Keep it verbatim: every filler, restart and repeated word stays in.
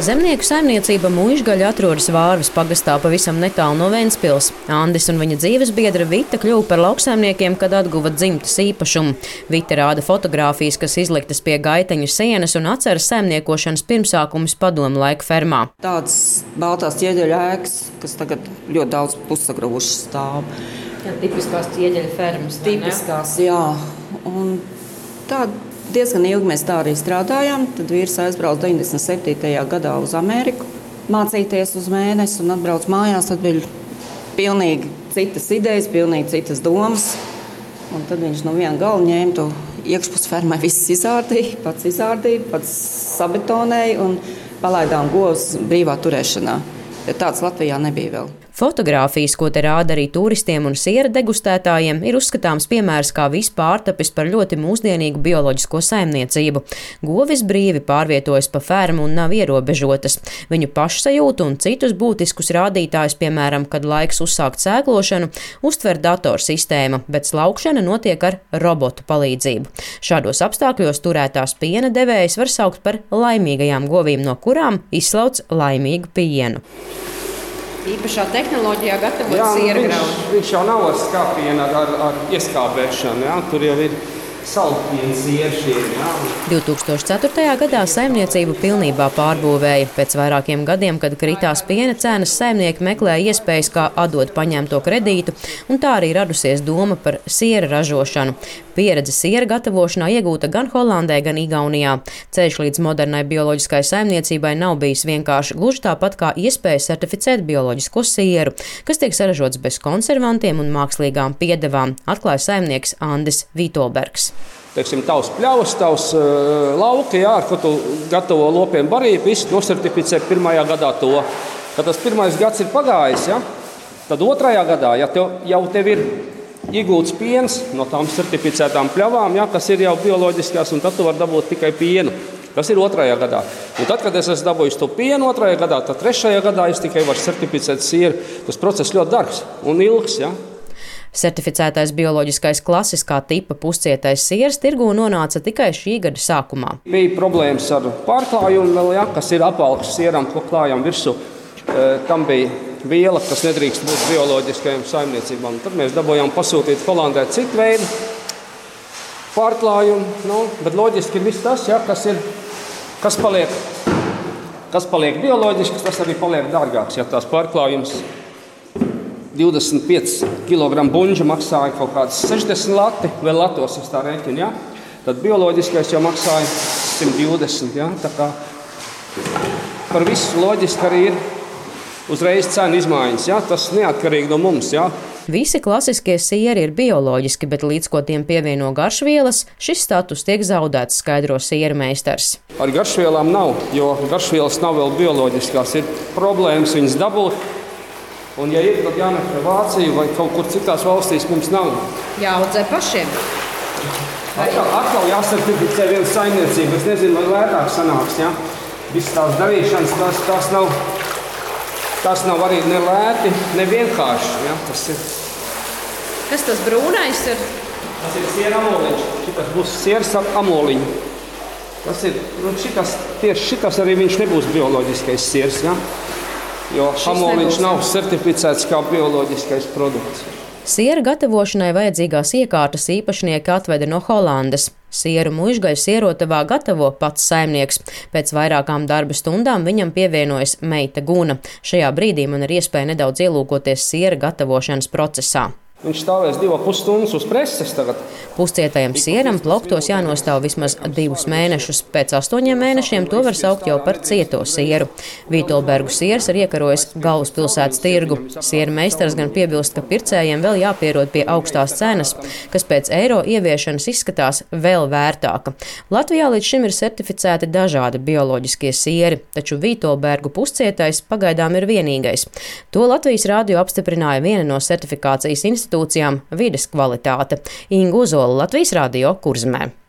Zemnieku saimniecība Muižgaļa atrodas Vārves pagastā pavisam netālu no Ventspils. Andis un viņa dzīvesbiedre Vita kļuva par lauksaimniekiem, kad atguva dzimtas īpašumu. Vita rāda fotogrāfijas, kas izliktas pie gaiteņu sienas un atceras saimniekošanas pirmsākumus padomu laika fermā. Tādas baltās ķieģeļu ēkas, kas tagad ļoti daudz pussagravušas stāv. Ja, tipiskās ķieģeļu fermas. Tipiskās, jā. Un tā diezgan ilgi mēs tā arī strādājām. Tad vīrs aizbrauca deviņdesmit septītajā gadā uz Ameriku mācīties uz mēnesi un atbrauc mājās. Tad bija pilnīgi citas idejas, pilnīgi citas domas. Un tad viņš no viena gala ņēma to iekšpus fermai, viss izārdīja, pats izārdīja, pats sabetonēja un palaidām govs brīvā turēšanā. Jo tāds Latvijā nebija vēl. Fotogrāfijas, ko te rāda arī turistiem un siera degustētājiem, ir uzskatāms piemērs, kā viss pārtapis par ļoti mūsdienīgu bioloģisko saimniecību. Govis brīvi pārvietojas pa fermu un nav ierobežotas. Viņu pašsajūtu un citus būtiskus rādītājus, piemēram, kad laiks uzsākt sēklošanu, uztver datorsistēma, bet slaukšana notiek ar robotu palīdzību. Šādos apstākļos turētās piena devējas var saukt par laimīgajām govīm, no kurām izslauc laimīgu pienu. Īpašā tehnoloģijā gatavot siera graudu. Viņš, viņš jau nav ar skāpienu, ar, ar ieskāpēšanu. Jā. Tur jau ir saldpiena siera. divi tūkstoši ceturtajā gadā saimniecību pilnībā pārbūvēja. Pēc vairākiem gadiem, kad kritās piena cenas, saimnieki meklēja iespējas, kā atdot paņemto kredītu, un tā arī radusies doma par siera ražošanu. Pieredze siera gatavošanā iegūta gan Holandē, gan Igaunijā. Ceļš līdz modernai bioloģiskai saimniecībai nav bijis vienkārši, gluži tāpat kā iespēja certificēt bioloģisko sieru, kas tiek saražots bez konservantiem un mākslīgām piedevām, atklāja saimnieks Andis Vītolbergs. Teiksim, tavs pļavas, tavs uh, lauki, jā, ar ko tu gatavo lopiem barību, visu nosertificē pirmajā gadā to. Kad tas pirmais gads ir pagājis, ja, tad otrajā gadā, ja tev, jau tev ir iegūts piens no tām certificētām pļavām, ja, kas ir jau bioloģiskās, un tad tu vari dabūt tikai pienu. Tas ir otrajā gadā. Un tad, kad es esmu dabūjis to pienu otrajā gadā, tad trešajā gadā es tikai varu certificēt sieru. Tas process ļoti dārgs un ilgs, ja. Certificētais bioloģiskais klasiskā tipa puscietais siers tirgū nonāca tikai šī gada sākumā. Bija problēmas ar pārklājumu, vēl, ja, kas ir apvalks sieram, ko klājam virsū. E, tam bija viela, kas nedrīkst būt bioloģiskajām saimniecībām. Tad mēs dabūjām pasūtīt Holandē citu veidu pārklājumu. Nu, bet loģiski ir viss tas, ja, kas, ir, kas, paliek, kas paliek bioloģisks, tas arī paliek dārgāks. Ja tās pārklājums divdesmit pieci kilogramu buņģa maksāja kaut kāds sešdesmit lati, vēl latos es tā rēķinu, ja? Tad bioloģiskais jau maksāja simt divdesmit. Ja? Tā kā par visu loģiski arī ir uzreiz cenu izmaiņas. Ja? Tas neatkarīgi no mums. Ja? Visi klasiskie sieri ir bioloģiski, bet līdz ko tiem pievieno garšvielas, šis status tiek zaudēts, skaidro siera meistars. Ar garšvielām nav, jo garšvielas nav vēl bioloģiskās. Ir problēmas viņas dabūt. Un, ja ir, tad jāmeklē Vācija vai kaut kur citās valstīs mums nav. Jāaudzē pašiem. Atkal, atkal jāsertificē viena saimniecība. Es nezinu, vai lētāk sanāks. Ja? Visas tās darīšanas, tās, tās, nav, tās nav arī ne lēti, ne vienkārši. Ja? Tas ir. Kas tas brūnais ir? Tas ir siera amoliņš. Šitas būs sieras amoliņš. Tas ir, nu, šitas, tieši šitas arī viņš nebūs bioloģiskais siers. Ja? Jo amoliņš nav certificēts kā bioloģiskais produkts. Siera gatavošanai vajadzīgās iekārtas īpašnieki atveda no Holandes. Sieru Muižgaļa sierotavā gatavo pats saimnieks. Pēc vairākām darba stundām viņam pievienojas meita Guna. Šajā brīdī man ir iespēja nedaudz ielūkoties siera gatavošanas procesā. Viņš stāvēs divas pusstundas uz preses tagad. Puscietajam sieram plauktos jānostāv vismaz divus mēnešus. Pēc astoņiem mēnešiem to var saukt jau par cieto sieru. Vītolbergu siers ir iekarojis galvaspilsētas tirgu. Siera meistars gan piebilst, ka pircējiem vēl jāpierod pie augstās cenas, kas pēc eiro ieviešanas izskatās vēl vērtāka. Latvijā līdz šim ir certificēti dažādi bioloģiskie sieri, taču Vītolbergu puscietais pagaidām ir vienīgais. To Latvijas rādio apstiprināja viena no certifikācijas institūcijām Vides kvalitāte. Inga Ozola, Latvijas Rādio, Kurzemē.